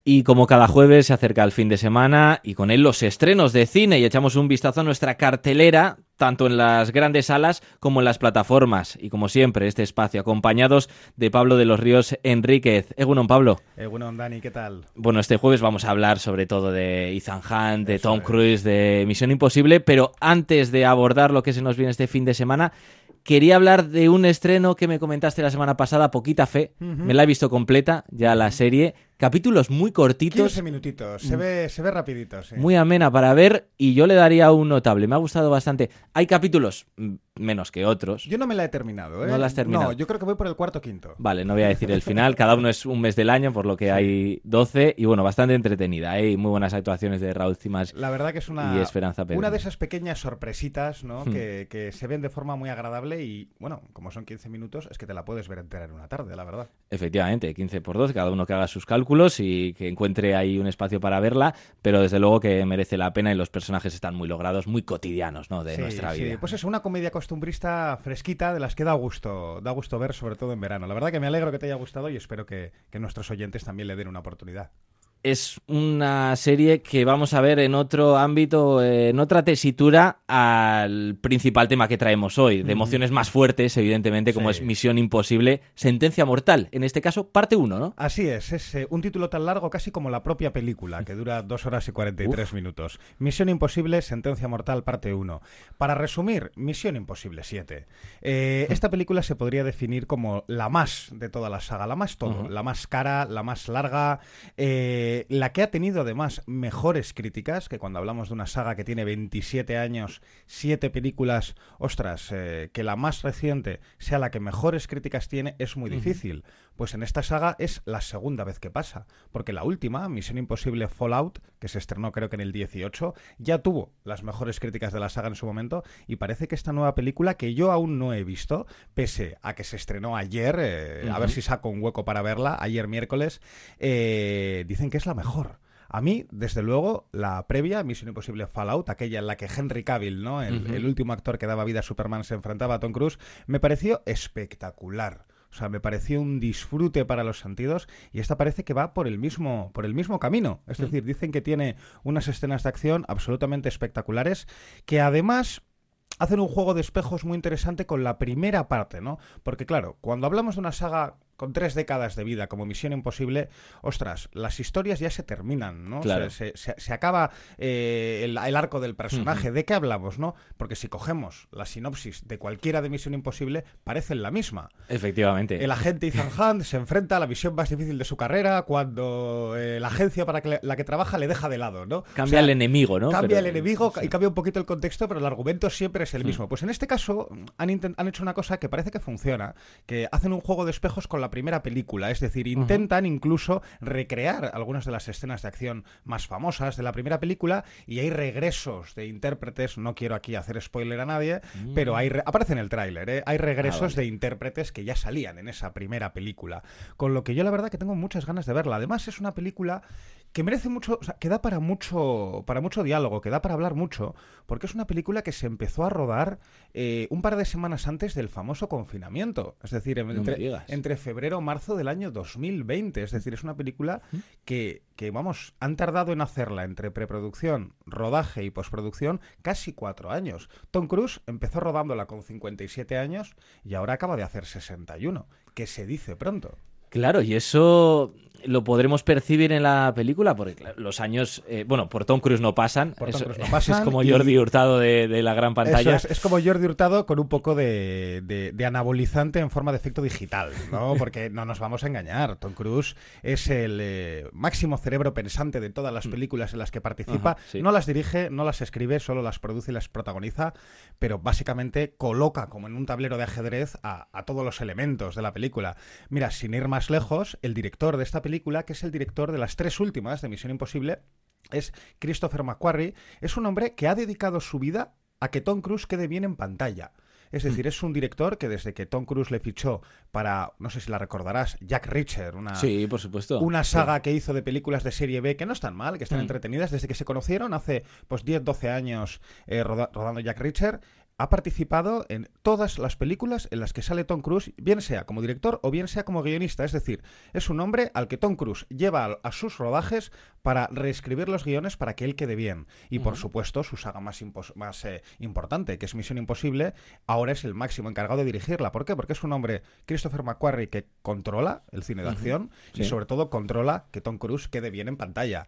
Y como cada jueves se acerca el fin de semana y con él los estrenos de cine y echamos un vistazo a nuestra cartelera, tanto en las grandes salas como en las plataformas. Y como siempre, este espacio acompañados de Pablo de los Ríos Enríquez. Egunon, Pablo. Egunon, Dani, ¿qué tal? Bueno, este jueves vamos a hablar sobre todo de Ethan Hunt, de Tom Cruise, de Misión Imposible, pero antes de abordar lo que se nos viene este fin de semana, quería hablar de un estreno que me comentaste la semana pasada, Poquita Fe. Me la he visto completa, ya la serie. Capítulos muy cortitos. 15 minutitos, se ve rapidito, sí. Muy amena para ver y yo le daría un notable. Me ha gustado bastante. Hay capítulos menos que otros. Yo no me la he terminado, ¿eh? ¿No la has terminado? No, yo creo que voy por el cuarto o quinto. Vale, no voy a decir el final. Cada uno es un mes del año, por lo que hay 12. Y bueno, bastante entretenida. Hay muy buenas actuaciones de Raúl Cimas. La verdad que es y Esperanza Pedro. Una de esas pequeñas sorpresitas, ¿no? Que se ven de forma muy agradable y, bueno, como son 15 minutos, es que te la puedes ver entera en una tarde, la verdad. Efectivamente, 15 por 12, cada uno que haga sus cálculos y que encuentre ahí un espacio para verla, pero desde luego que merece la pena y los personajes están muy logrados, muy cotidianos, ¿no? De nuestra vida. Sí, pues es una comedia costumbrista fresquita de las que da gusto ver, sobre todo en verano. La verdad que me alegro que te haya gustado y espero que nuestros oyentes también le den una oportunidad. Es una serie que vamos a ver en otro ámbito, en otra tesitura al principal tema que traemos hoy, de emociones más fuertes, evidentemente, como es Misión Imposible, Sentencia Mortal, en este caso, parte 1, ¿no? Así es un título tan largo casi como la propia película, que dura 2 horas y 43 minutos. Misión Imposible, Sentencia Mortal, parte 1. Para resumir, Misión Imposible 7. Esta película se podría definir como la más de toda la saga, la más todo, la más cara, la más larga, la que ha tenido además mejores críticas, que cuando hablamos de una saga que tiene 27 años, 7 películas, ostras, que la más reciente sea la que mejores críticas tiene es muy difícil. Pues en esta saga es la segunda vez que pasa, porque la última, Misión Imposible Fallout, que se estrenó creo que en el 18, ya tuvo las mejores críticas de la saga en su momento y parece que esta nueva película, que yo aún no he visto, pese a que se estrenó ayer, a ver si saco un hueco para verla, ayer miércoles, dicen que es la mejor. A mí, desde luego, la previa, Misión Imposible Fallout, aquella en la que Henry Cavill, ¿no? El último actor que daba vida a Superman, se enfrentaba a Tom Cruise, me pareció espectacular. O sea, me pareció un disfrute para los sentidos y esta parece que va por el mismo camino. Es decir, dicen que tiene unas escenas de acción absolutamente espectaculares que además hacen un juego de espejos muy interesante con la primera parte, ¿no? Porque claro, cuando hablamos de una saga con 3 décadas de vida como Misión Imposible, ostras, las historias ya se terminan, ¿no? Claro. Se acaba el arco del personaje. ¿De qué hablamos, no? Porque si cogemos la sinopsis de cualquiera de Misión Imposible, parecen la misma. Efectivamente. El agente Ethan Hunt se enfrenta a la misión más difícil de su carrera cuando la agencia para la que trabaja le deja de lado, ¿no? Cambia el enemigo, ¿no? Cambia el enemigo y cambia un poquito el contexto, pero el argumento siempre es el mismo. Pues en este caso han hecho una cosa que parece que funciona, que hacen un juego de espejos con la primera película, es decir, intentan incluso recrear algunas de las escenas de acción más famosas de la primera película y hay regresos de intérpretes, no quiero aquí hacer spoiler a nadie, pero aparece en el tráiler, hay regresos de intérpretes que ya salían en esa primera película, con lo que yo la verdad que tengo muchas ganas de verla. Además es una película que merece mucho, o sea, que da para mucho diálogo, que da para hablar mucho, porque es una película que se empezó a rodar un par de semanas antes del famoso confinamiento, es decir, entre febrero y marzo del año 2020, es decir, es una película que vamos, han tardado en hacerla entre preproducción, rodaje y postproducción casi 4 años. Tom Cruise empezó rodándola con 57 años y ahora acaba de hacer 61, que se dice pronto. Claro, y eso lo podremos percibir en la película, porque claro, los años, por Tom Cruise no pasan. Es como Jordi Hurtado de la gran pantalla. Es como Jordi Hurtado con un poco de anabolizante en forma de efecto digital, ¿no? Porque no nos vamos a engañar. Tom Cruise es el máximo cerebro pensante de todas las películas en las que participa. Sí. No las dirige, no las escribe, solo las produce y las protagoniza, pero básicamente coloca como en un tablero de ajedrez a todos los elementos de la película. Mira, sin ir más lejos, el director de esta película, que es el director de las 3 últimas de Misión Imposible, es Christopher McQuarrie. Es un hombre que ha dedicado su vida a que Tom Cruise quede bien en pantalla. Es decir, es un director que desde que Tom Cruise le fichó para, no sé si la recordarás, Jack Reacher, sí, por supuesto, una saga que hizo de películas de serie B que no están mal, que están entretenidas, desde que se conocieron hace pues 10-12 años rodando Jack Reacher, ha participado en todas las películas en las que sale Tom Cruise, bien sea como director o bien sea como guionista. Es decir, es un hombre al que Tom Cruise lleva a sus rodajes para reescribir los guiones para que él quede bien. Y por supuesto, su saga más importante, que es Misión Imposible, ahora es el máximo encargado de dirigirla. ¿Por qué? Porque es un hombre, Christopher McQuarrie, que controla el cine de acción y sobre todo controla que Tom Cruise quede bien en pantalla.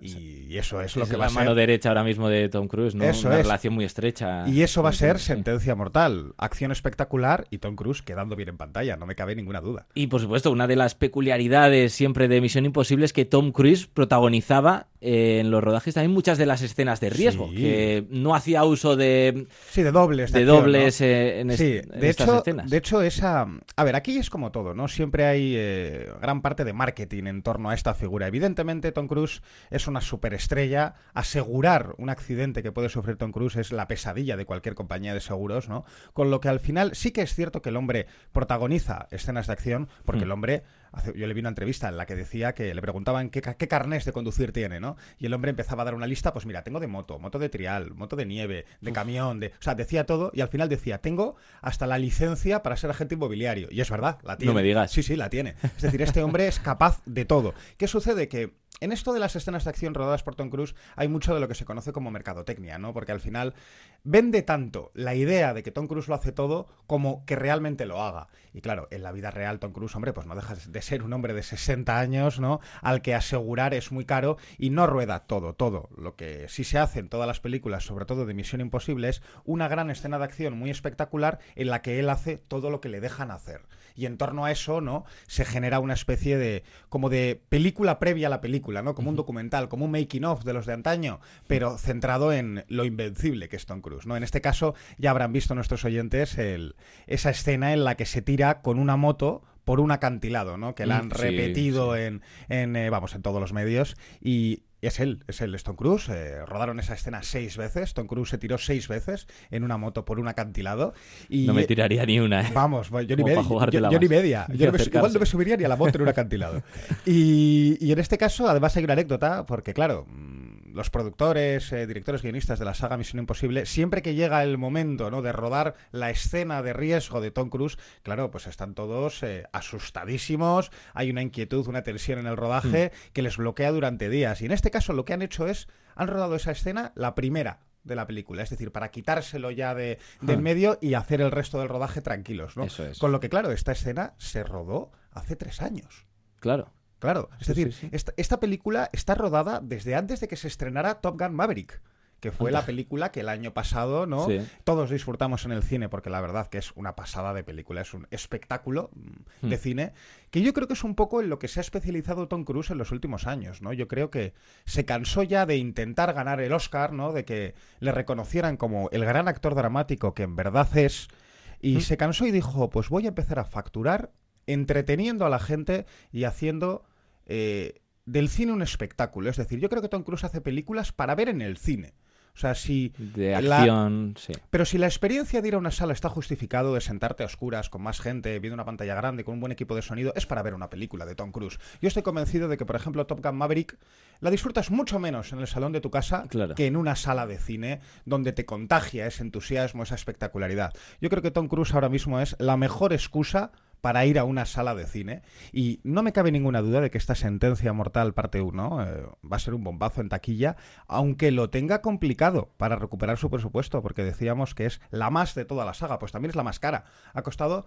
Y eso es lo que va a ser la mano derecha ahora mismo de Tom Cruise, ¿no? Eso Una es. relación muy estrecha. Y eso va a ser Sentencia Mortal. Acción espectacular y Tom Cruise quedando bien en pantalla, no me cabe ninguna duda. Y por supuesto, una de las peculiaridades siempre de Misión Imposible es que Tom Cruise protagonizaba en los rodajes también muchas de las escenas de riesgo, que no hacía uso de... Sí, de dobles. De acción, dobles, ¿no? en estas escenas. De hecho, esa... A ver, aquí es como todo, ¿no? Siempre hay gran parte de marketing en torno a esta figura. Evidentemente, Tom Cruise es una superestrella. Asegurar un accidente que puede sufrir Tom Cruise es la pesadilla de cualquier compañía de seguros, ¿no? Con lo que al final sí que es cierto que el hombre protagoniza escenas de acción, porque el hombre... Yo le vi una entrevista en la que decía que le preguntaban qué carnés de conducir tiene, ¿no? Y el hombre empezaba a dar una lista, pues mira, tengo de moto de trial, moto de nieve, de camión, o sea, decía todo y al final decía, tengo hasta la licencia para ser agente inmobiliario. Y es verdad, la tiene. No me digas. Sí, la tiene. Es decir, este hombre es capaz de todo. ¿Qué sucede? Que en esto de las escenas de acción rodadas por Tom Cruise hay mucho de lo que se conoce como mercadotecnia, ¿no? Porque al final vende tanto la idea de que Tom Cruise lo hace todo como que realmente lo haga. Y claro, en la vida real Tom Cruise, hombre, pues no deja de ser un hombre de 60 años, ¿no? Al que asegurar es muy caro y no rueda todo. Lo que sí se hace en todas las películas, sobre todo de Misión Imposible, es una gran escena de acción muy espectacular en la que él hace todo lo que le dejan hacer. Y en torno a eso, ¿no? Se genera una especie de como de película previa a la película, ¿no? Como un documental, como un making of de los de antaño, pero centrado en lo invencible que es Tom Cruise, ¿no? En este caso ya habrán visto nuestros oyentes esa escena en la que se tira con una moto por un acantilado, ¿no? Que la han repetido en todos los medios y es él, es Tom Cruise. Rodaron esa escena 6 veces. Tom Cruise se tiró 6 veces en una moto por un acantilado. Y no me tiraría ni una, ¿eh? Vamos, yo ni media. Yo ni media. Igual no me subiría ni a la moto en un acantilado. Y en este caso, además, hay una anécdota, porque claro, los productores, directores, guionistas de la saga Misión Imposible, siempre que llega el momento, ¿no?, de rodar la escena de riesgo de Tom Cruise, claro, pues están todos asustadísimos, hay una inquietud, una tensión en el rodaje que les bloquea durante días. Y en este caso lo que han hecho han rodado esa escena, la primera de la película, es decir, para quitárselo ya del medio y hacer el resto del rodaje tranquilos, ¿no? Eso es. Con lo que, claro, esta escena se rodó hace 3 años. Claro, es decir, esta película está rodada desde antes de que se estrenara Top Gun Maverick, que fue la película que el año pasado, ¿no?, todos disfrutamos en el cine, porque la verdad que es una pasada de película, es un espectáculo de cine, que yo creo que es un poco en lo que se ha especializado Tom Cruise en los últimos años, ¿no? Yo creo que se cansó ya de intentar ganar el Oscar, ¿no?, de que le reconocieran como el gran actor dramático que en verdad es, y se cansó y dijo, pues voy a empezar a facturar entreteniendo a la gente y haciendo del cine un espectáculo. Es decir, yo creo que Tom Cruise hace películas para ver en el cine. O sea, si... De acción, sí. Pero si la experiencia de ir a una sala está justificado, de sentarte a oscuras, con más gente, viendo una pantalla grande, con un buen equipo de sonido, es para ver una película de Tom Cruise. Yo estoy convencido de que, por ejemplo, Top Gun Maverick la disfrutas mucho menos en el salón de tu casa que en una sala de cine donde te contagia ese entusiasmo, esa espectacularidad. Yo creo que Tom Cruise ahora mismo es la mejor excusa para ir a una sala de cine, y no me cabe ninguna duda de que esta Sentencia Mortal parte 1 va a ser un bombazo en taquilla, aunque lo tenga complicado para recuperar su presupuesto, porque decíamos que es la más de toda la saga, pues también es la más cara. Ha costado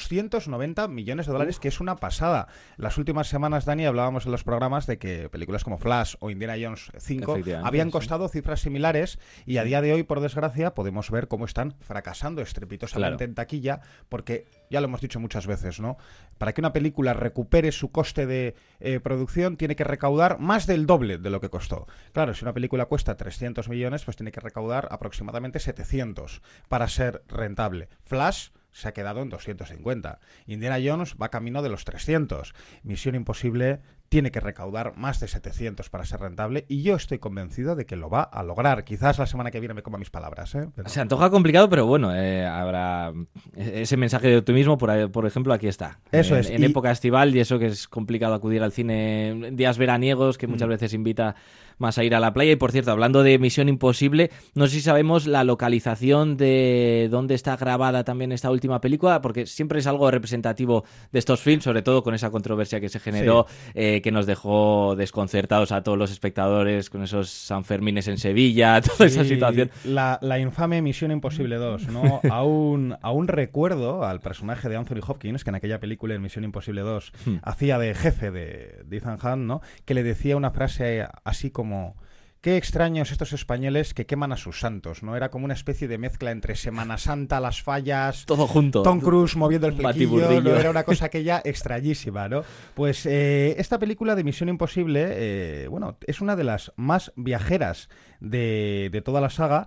290 millones de dólares, que es una pasada. Las últimas semanas, Dani, hablábamos en los programas de que películas como Flash o Indiana Jones 5 habían costado cifras similares, y a día de hoy, por desgracia, podemos ver cómo están fracasando estrepitosamente en taquilla, porque ya lo hemos dicho muchas veces, ¿no? Para que una película recupere su coste de producción, tiene que recaudar más del doble de lo que costó. Claro, si una película cuesta 300 millones, pues tiene que recaudar aproximadamente 700 para ser rentable. Flash se ha quedado en 250. Indiana Jones va camino de los 300. Misión Imposible tiene que recaudar más de 700 para ser rentable y yo estoy convencido de que lo va a lograr. Quizás la semana que viene me coma mis palabras, ¿eh? Pero... Se antoja complicado, pero bueno, habrá ese mensaje de optimismo, por ejemplo, aquí está. Eso es. En época estival, y eso que es complicado acudir al cine en días veraniegos, que muchas veces invita más a ir a la playa. Y por cierto, hablando de Misión Imposible, no sé si sabemos la localización de dónde está grabada también esta última película, porque siempre es algo representativo de estos films, sobre todo con esa controversia que se generó, que nos dejó desconcertados a todos los espectadores con esos Sanfermines en Sevilla, toda esa situación. La infame Misión Imposible 2, ¿no? aún recuerdo al personaje de Anthony Hopkins, que en aquella película, en Misión Imposible 2, hacía de jefe de Ethan Hunt, ¿no? Que le decía una frase así como: qué extraños estos españoles que queman a sus santos, ¿no? Era como una especie de mezcla entre Semana Santa, Las Fallas... Todo junto. Tom Cruise moviendo el flequillo, ¿no? Era una cosa aquella extrañísima, ¿no? Pues esta película de Misión Imposible, bueno, es una de las más viajeras de toda la saga.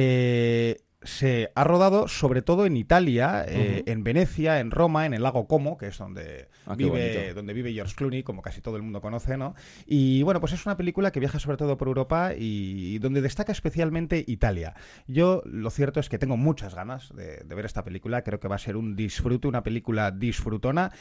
Se ha rodado sobre todo en Italia, en Venecia, en Roma, en el lago Como, que es donde vive George Clooney, como casi todo el mundo conoce, ¿no? Y bueno, pues es una película que viaja sobre todo por Europa y donde destaca especialmente Italia. Yo lo cierto es que tengo muchas ganas de ver esta película, creo que va a ser un disfrute, una película disfrutona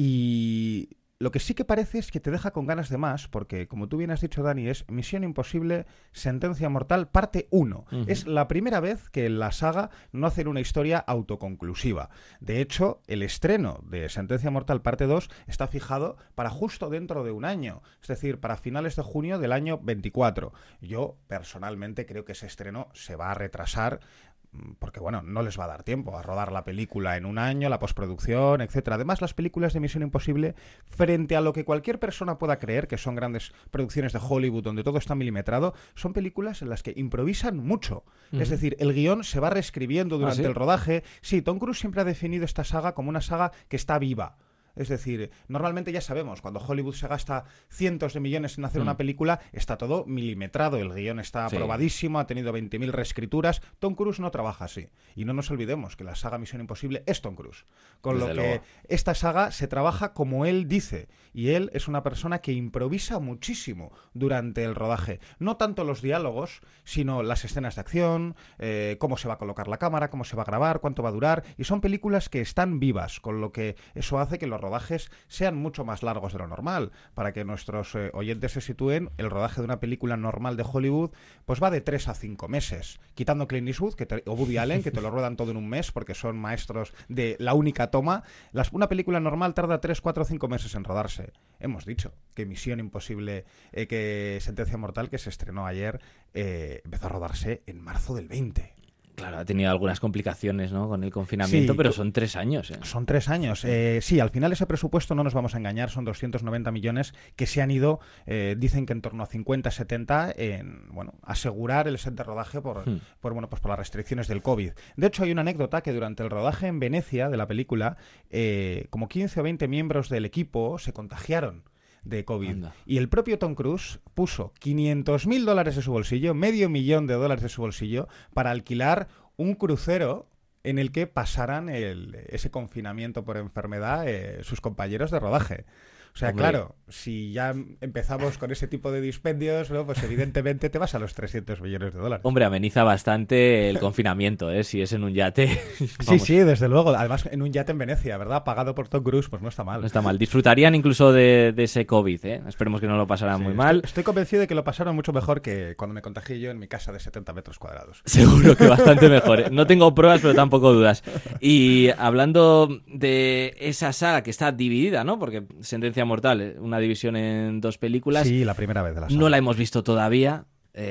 y... Lo que sí que parece es que te deja con ganas de más, porque, como tú bien has dicho, Dani, es Misión Imposible, Sentencia Mortal, parte 1. Es la primera vez que en la saga no hacen una historia autoconclusiva. De hecho, el estreno de Sentencia Mortal, parte 2, está fijado para justo dentro de un año, es decir, para finales de junio del año 24. Yo, personalmente, creo que ese estreno se va a retrasar, porque bueno, no les va a dar tiempo a rodar la película en un año, la postproducción, etcétera. Además, las películas de Misión Imposible, frente a lo que cualquier persona pueda creer que son grandes producciones de Hollywood donde todo está milimetrado, son películas en las que improvisan mucho. Es decir, el guión se va reescribiendo durante el rodaje. Sí, Tom Cruise siempre ha definido esta saga como una saga que está viva. Es decir, normalmente ya sabemos, cuando Hollywood se gasta cientos de millones en hacer una película, está todo milimetrado, el guión está aprobadísimo, ha tenido 20.000 reescrituras. Tom Cruise no trabaja así. Y no nos olvidemos que la saga Misión Imposible es Tom Cruise. Con Desde lo que luego. Esta saga se trabaja como él dice. Y él es una persona que improvisa muchísimo durante el rodaje. No tanto los diálogos, sino las escenas de acción, cómo se va a colocar la cámara, cómo se va a grabar, cuánto va a durar. Y son películas que están vivas, con lo que eso hace que los rodajes sean mucho más largos de lo normal. Para que nuestros oyentes se sitúen, el rodaje de una película normal de Hollywood pues va de 3 a 5 meses, quitando Clint Eastwood o Woody Allen, que te lo ruedan todo en un mes porque son maestros de la única toma. Una película normal tarda 3, 4 o 5 meses en rodarse. Hemos dicho que Misión Imposible, que Sentencia Mortal, que se estrenó ayer, empezó a rodarse en marzo del 20. Claro, ha tenido algunas complicaciones, ¿no?, con el confinamiento, pero son 3 años. Son 3 años. Sí, al final ese presupuesto, no nos vamos a engañar, son 290 millones que se han ido, dicen que en torno a 50, 70, en asegurar el set de rodaje por las restricciones del COVID. De hecho, hay una anécdota que durante el rodaje en Venecia de la película, como 15 o 20 miembros del equipo se contagiaron de COVID. Anda. Y el propio Tom Cruise puso $500.000 de su bolsillo, $500.000 de su bolsillo, para alquilar un crucero en el que pasaran ese confinamiento por enfermedad sus compañeros de rodaje. O sea, hombre, claro, si ya empezamos con ese tipo de dispendios, ¿no?, pues evidentemente te vas a los $300 millones. Hombre, ameniza bastante el confinamiento, si es en un yate. Sí, desde luego. Además, en un yate en Venecia, ¿verdad? Pagado por Tom Cruise, pues no está mal. No está mal. Disfrutarían incluso de ese COVID, Esperemos que no lo pasaran muy mal. Estoy convencido de que lo pasaron mucho mejor que cuando me contagié yo en mi casa de 70 metros cuadrados. Seguro que bastante mejor. No tengo pruebas, pero tampoco dudas. Y hablando de esa saga que está dividida, ¿no? Porque Sentencia Mortal, una división en 2 películas. Sí, la primera vez de la saga. No la hemos visto todavía.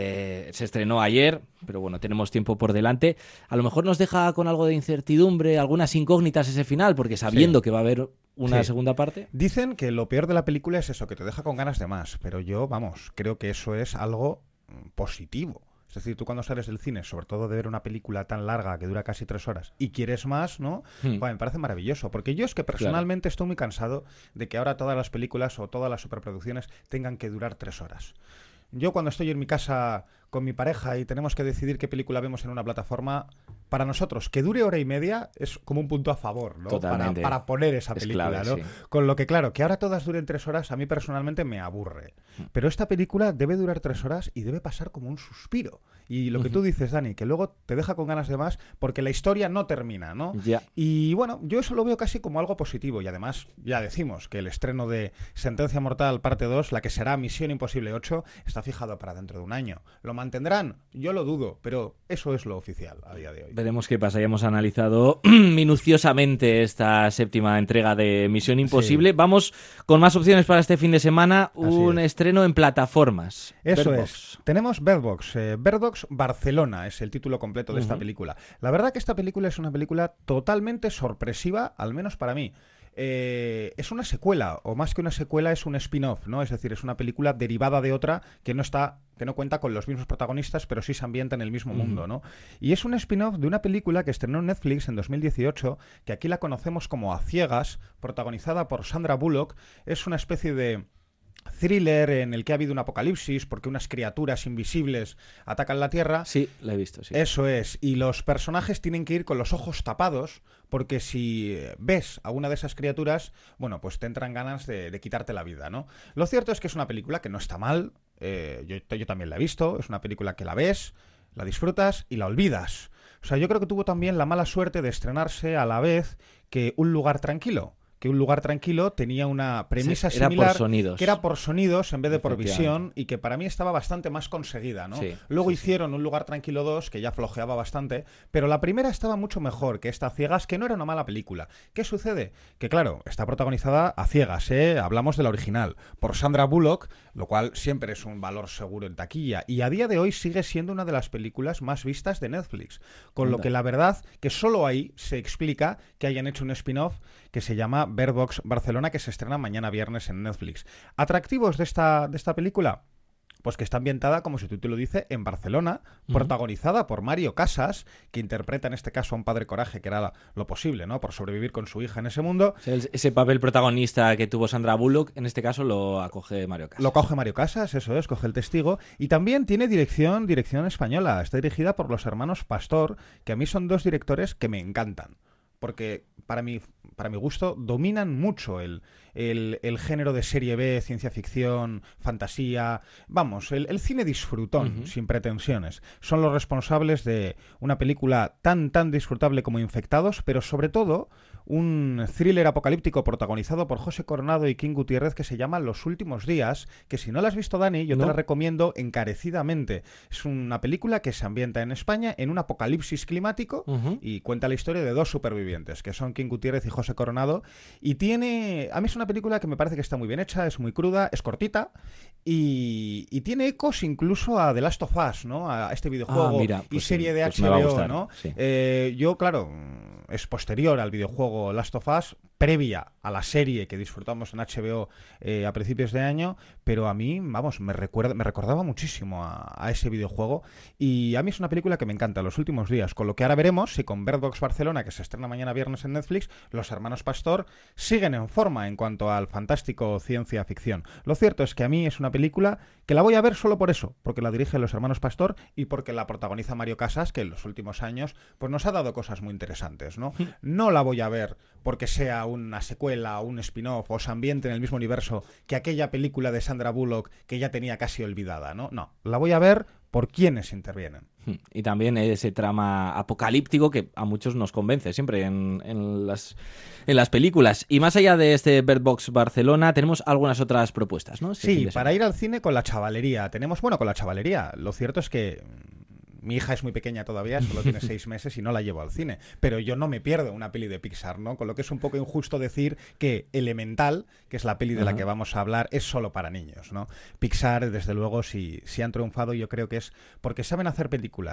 Se estrenó ayer, pero bueno, tenemos tiempo por delante. A lo mejor nos deja con algo de incertidumbre, algunas incógnitas ese final, porque sabiendo que va a haber una segunda parte. Dicen que lo peor de la película es eso, que te deja con ganas de más, pero yo, creo que eso es algo positivo. Es decir, tú cuando sales del cine, sobre todo de ver una película tan larga que dura casi 3 horas y quieres más, ¿no? Bueno, me parece maravilloso, porque yo es que personalmente estoy muy cansado de que ahora todas las películas o todas las superproducciones tengan que durar 3 horas. Yo cuando estoy en mi casa con mi pareja y tenemos que decidir qué película vemos en una plataforma, para nosotros, que dure hora y media es como un punto a favor, ¿no? Totalmente. Para poner esa película, clave, ¿no? sí. Con lo que, claro, que ahora todas duren 3 horas, a mí personalmente me aburre. Pero esta película debe durar 3 horas y debe pasar como un suspiro. Y lo que tú dices, Dani, que luego te deja con ganas de más porque la historia no termina, ¿no? Ya. Y bueno, yo eso lo veo casi como algo positivo. Y además, ya decimos que el estreno de Sentencia Mortal parte 2, la que será Misión Imposible 8, está fijado para dentro de un año. ¿Lo mantendrán? Yo lo dudo, pero eso es lo oficial a día de hoy. Veremos qué pasa. Ya hemos analizado minuciosamente esta 7ª entrega de Misión Imposible. Sí. Vamos con más opciones para este fin de semana. Así Un es. estreno en plataformas. Eso Bird es. Box. Tenemos Bird Box. Bird Box Barcelona es el título completo de esta película. La verdad que esta película es una película totalmente sorpresiva, al menos para mí. Es una secuela, o más que una secuela es un spin-off, ¿no? Es decir, es una película derivada de otra que no cuenta con los mismos protagonistas, pero sí se ambienta en el mismo mundo, ¿no? Y es un spin-off de una película que estrenó en Netflix en 2018, que aquí la conocemos como A Ciegas, protagonizada por Sandra Bullock. Es una especie de thriller en el que ha habido un apocalipsis porque unas criaturas invisibles atacan la Tierra. Sí, la he visto, sí. Eso es, y los personajes tienen que ir con los ojos tapados porque si ves a una de esas criaturas, bueno, pues te entran ganas de quitarte la vida, ¿no? Lo cierto es que es una película que no está mal, yo también la he visto, es una película que la ves, la disfrutas y la olvidas. O sea, yo creo que tuvo también la mala suerte de estrenarse a la vez que Un lugar tranquilo. Que Un lugar tranquilo tenía una premisa Sí, era similar, por sonidos. que era por sonidos en vez de por visión, y que para mí estaba bastante más conseguida, ¿no? Sí, Luego sí, hicieron Un lugar tranquilo 2, que ya flojeaba bastante, pero la primera estaba mucho mejor que esta A Ciegas, que no era una mala película. ¿Qué sucede? Que claro, está protagonizada a ciegas, hablamos de la original, por Sandra Bullock, lo cual siempre es un valor seguro en taquilla, y a día de hoy sigue siendo una de las películas más vistas de Netflix, con lo que la verdad que solo ahí se explica que hayan hecho un spin-off que se llama Bird Box Barcelona, que se estrena mañana viernes en Netflix. ¿Atractivos de esta película? Pues que está ambientada, como su título dice, en Barcelona, protagonizada por Mario Casas, que interpreta en este caso a un padre coraje, que era lo posible, ¿no? Por sobrevivir con su hija en ese mundo. O sea, ese papel protagonista que tuvo Sandra Bullock, en este caso lo acoge Mario Casas. Lo coge Mario Casas, eso es, coge el testigo. Y también tiene dirección española. Está dirigida por los hermanos Pastor, que a mí son dos directores que me encantan. Porque para mi gusto dominan mucho el género de serie B, ciencia ficción, fantasía, vamos, el cine disfrutón, sin pretensiones. Son los responsables de una película tan disfrutable como Infectados, pero sobre todo un thriller apocalíptico protagonizado por José Coronado y King Gutiérrez que se llama Los últimos días, que si no la has visto, Dani, yo te la recomiendo encarecidamente. Es una película que se ambienta en España en un apocalipsis climático y cuenta la historia de dos supervivientes, que son King Gutiérrez y José Coronado, y a mí es una película que me parece que está muy bien hecha, es muy cruda, es cortita, y tiene ecos incluso a The Last of Us, ¿no? A este videojuego mira, pues y serie de pues me va a HBO, gustar, ¿no? sí. Yo, claro, es posterior al videojuego Last of Us, previa a la serie que disfrutamos en HBO a principios de año, pero a mí, vamos, me recordaba muchísimo a ese videojuego, y a mí es una película que me encanta Los últimos días, con lo que ahora veremos si con Bird Box Barcelona, que se estrena mañana viernes en Netflix, los hermanos Pastor siguen en forma en cuanto al fantástico ciencia ficción. Lo cierto es que a mí es una película que la voy a ver solo por eso, porque la dirigen los hermanos Pastor y porque la protagoniza Mario Casas, que en los últimos años pues nos ha dado cosas muy interesantes, ¿no? No la voy a ver porque sea una secuela o un spin-off o se ambiente en el mismo universo que aquella película de Sandra Bullock que ya tenía casi olvidada, ¿no? No, la voy a ver por quienes intervienen. Y también ese trama apocalíptico que a muchos nos convence siempre en las películas. Y más allá de este Bird Box Barcelona, tenemos algunas otras propuestas, ¿no? Sí, para ir al cine con la chavalería. Con la chavalería. Lo cierto es que mi hija es muy pequeña todavía, solo tiene 6 meses y no la llevo al cine. Pero yo no me pierdo una peli de Pixar, ¿no? Con lo que es un poco injusto decir que Elemental, que es la peli de la que vamos a hablar, es solo para niños, ¿no? Pixar, desde luego, si han triunfado, yo creo que es porque saben hacer películas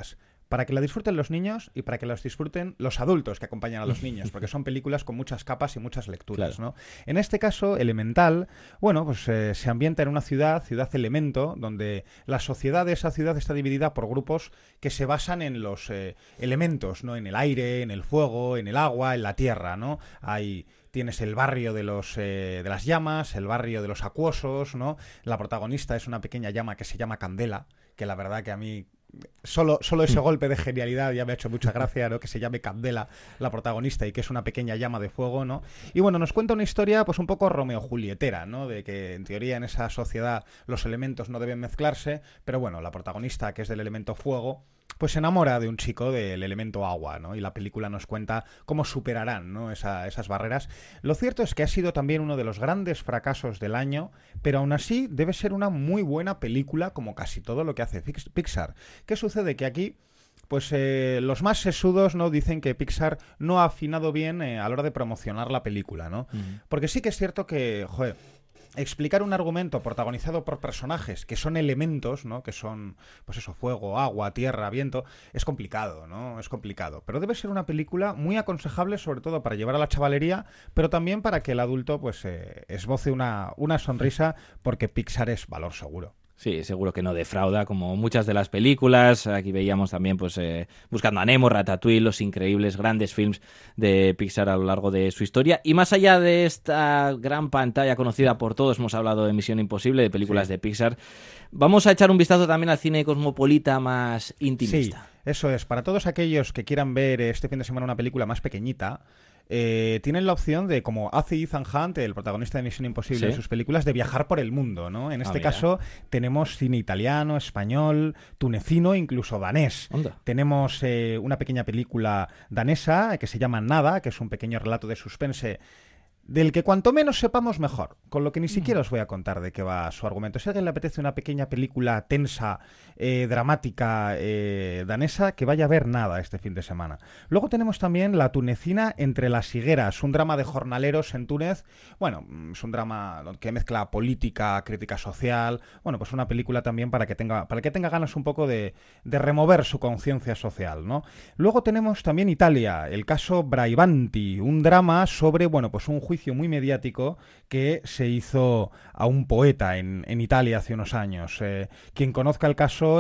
para que la disfruten los niños y para que los disfruten los adultos que acompañan a los niños, porque son películas con muchas capas y muchas lecturas, Claro. ¿no? En este caso, Elemental, bueno, pues se ambienta en una ciudad Elemento, donde la sociedad de esa ciudad está dividida por grupos que se basan en los elementos, ¿no? En el aire, en el fuego, en el agua, en la tierra, ¿no? Tienes el barrio de las llamas, el barrio de los acuosos, ¿no? La protagonista es una pequeña llama que se llama Candela, que la verdad que a mí solo ese golpe de genialidad ya me ha hecho mucha gracia, ¿no? Que se llame Candela la protagonista y que es una pequeña llama de fuego, ¿no? Y bueno, nos cuenta una historia pues un poco Romeo-Julietera, ¿no? De que en teoría en esa sociedad los elementos no deben mezclarse, pero bueno, la protagonista, que es del elemento fuego, pues se enamora de un chico del elemento agua, ¿no? Y la película nos cuenta cómo superarán, ¿no? esas barreras. Lo cierto es que ha sido también uno de los grandes fracasos del año, pero aún así debe ser una muy buena película, como casi todo lo que hace Pixar. ¿Qué sucede? Que aquí pues los más sesudos, ¿no? Dicen que Pixar no ha afinado bien a la hora de promocionar la película, ¿no? Porque sí que es cierto que, joder, explicar un argumento protagonizado por personajes que son elementos, ¿no? Que son, pues eso, fuego, agua, tierra, viento, es complicado, ¿no? Es complicado. Pero debe ser una película muy aconsejable, sobre todo para llevar a la chavalería, pero también para que el adulto, pues, esboce una sonrisa, porque Pixar es valor seguro. Sí, seguro que no defrauda, como muchas de las películas. Aquí veíamos también, pues, Buscando a Nemo, Ratatouille, los increíbles grandes films de Pixar a lo largo de su historia. Y más allá de esta gran pantalla conocida por todos, hemos hablado de Misión Imposible, de películas de Pixar. Vamos a echar un vistazo también al cine cosmopolita más intimista. Sí, eso es. Para todos aquellos que quieran ver este fin de semana una película más pequeñita, tienen la opción de, como hace Ethan Hunt, el protagonista de Misión Imposible, en sus películas, de viajar por el mundo, ¿no? En este caso tenemos cine italiano, español, tunecino, incluso danés. Onda. Tenemos una pequeña película danesa que se llama Nada, que es un pequeño relato de suspense del que cuanto menos sepamos mejor, con lo que ni siquiera os voy a contar de qué va su argumento. Si a alguien le apetece una pequeña película tensa, dramática, danesa, que vaya a ver Nada este fin de semana. Luego tenemos también La tunecina Entre las higueras, un drama de jornaleros en Túnez. Bueno, es un drama que mezcla política, crítica social. Bueno, pues una película también para que tenga ganas un poco de remover su conciencia social, ¿no? Luego tenemos también Italia, el caso Braibanti, un drama sobre, bueno, pues un juicio muy mediático que se hizo a un poeta en Italia hace unos años. Quien conozca el caso,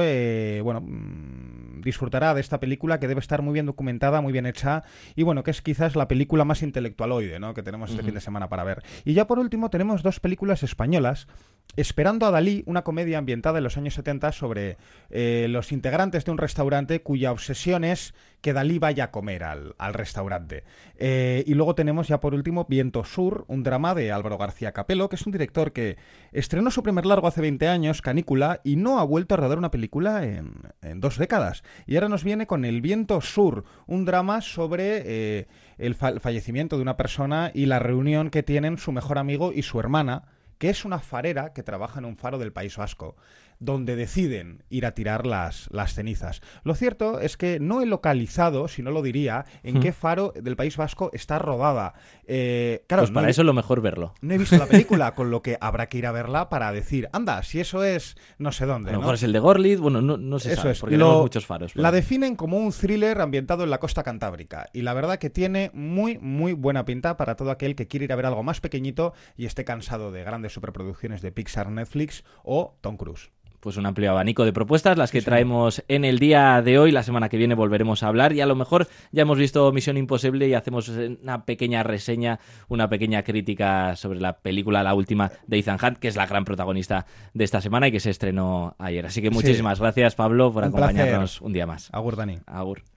disfrutará de esta película, que debe estar muy bien documentada, muy bien hecha, y bueno, que es quizás la película más intelectualoide, ¿no? Que tenemos este fin de semana para ver. Y ya por último tenemos dos películas españolas. Esperando a Dalí, una comedia ambientada en los años 70 sobre los integrantes de un restaurante cuya obsesión es que Dalí vaya a comer al restaurante. Y luego tenemos ya por último Viento Sur, un drama de Álvaro García Capello, que es un director que estrenó su primer largo hace 20 años, Canícula, y no ha vuelto a rodar una película en 2 décadas. Y ahora nos viene con El Viento Sur, un drama sobre el fallecimiento de una persona y la reunión que tienen su mejor amigo y su hermana, que es una farera que trabaja en un faro del País Vasco, donde deciden ir a tirar las cenizas. Lo cierto es que no he localizado, si no lo diría, en qué faro del País Vasco está rodada. Claro, pues para eso es lo mejor verlo. No he visto la película, con lo que habrá que ir a verla para decir, anda, si eso es no sé dónde. A lo mejor es el de Gorlitz, bueno, no se sabe, porque tenemos muchos faros. La definen como un thriller ambientado en la costa cantábrica, y la verdad que tiene muy, muy buena pinta para todo aquel que quiere ir a ver algo más pequeñito y esté cansado de grandes superproducciones de Pixar, Netflix o Tom Cruise. Pues un amplio abanico de propuestas, las que traemos en el día de hoy. La semana que viene volveremos a hablar y a lo mejor ya hemos visto Misión Imposible y hacemos una pequeña reseña, una pequeña crítica sobre la película, la última de Ethan Hunt, que es la gran protagonista de esta semana y que se estrenó ayer. Así que muchísimas gracias, Pablo, por acompañarnos un día más. Agur, Dani. Agur.